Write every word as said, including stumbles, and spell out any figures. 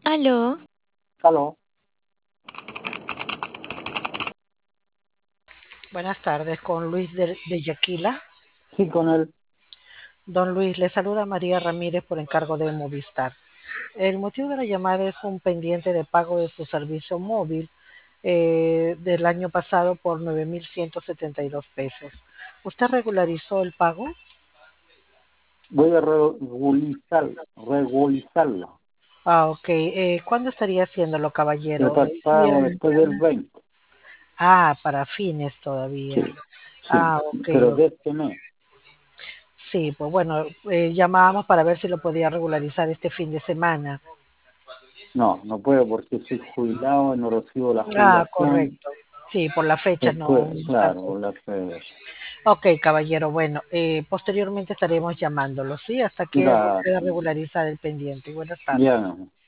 Aló, Aló, Buenas tardes, con Luis de, de Yaquila. sí, con él. Don Luis, le saluda María Ramírez por encargo de Movistar. El motivo de la llamada es un pendiente de pago de su servicio móvil eh, del año pasado por nueve mil ciento setenta y dos pesos. ¿Usted regularizó el pago? Voy a regularizar, regularizarlo. Ah, ok. Eh, ¿cuándo estaría haciéndolo, El caballero? ¿Hoy día? pago después del veinte. Ah, para fines todavía. Sí, sí, Ah, ok, pero ok. de este mes. Sí, pues bueno, eh, llamábamos para ver si lo podía regularizar este fin de semana. No, no puedo porque soy jubilado y no recibo la Ah, jubilación. correcto. Sí, por la fecha no, Después, no está claro, justo. la fe. Ok, caballero, bueno, eh, posteriormente estaremos llamándolo, ¿sí? Hasta que Gracias. pueda regularizar el pendiente. Buenas tardes. Ya.